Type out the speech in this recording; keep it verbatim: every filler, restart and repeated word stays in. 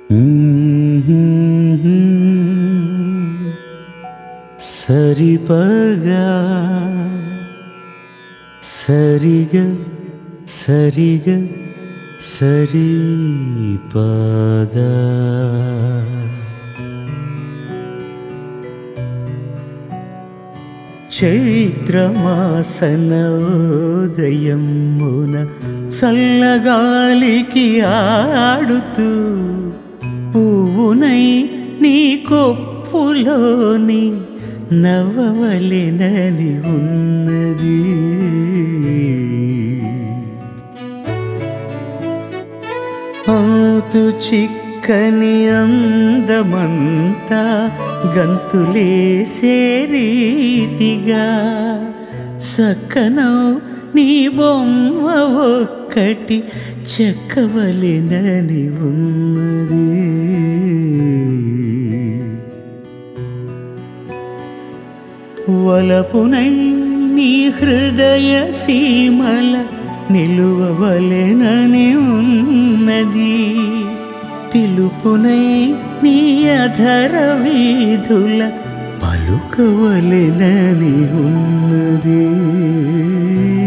సరిపగా సరిగా సరిగా సరిపదా చైత్రమాసన ఉదయమున చల్లగాలికి ఆడుతూ పువ్వునై నీ కొప్పులోని నవ్వవలెనని ఉన్నది. ఆతు చిక్కని అందమంతా గంతులేసే రీతిగా చక్కనో నీ బొమ్మ ఒక్కటి చెక్కవలెనని ఉన్నది. వలపునై నీ హృదయ సీమల నిలువవలెనని ఉన్నది. పిలుపునై నీ అధర వీధుల పలుకవలెనని ఉన్నది.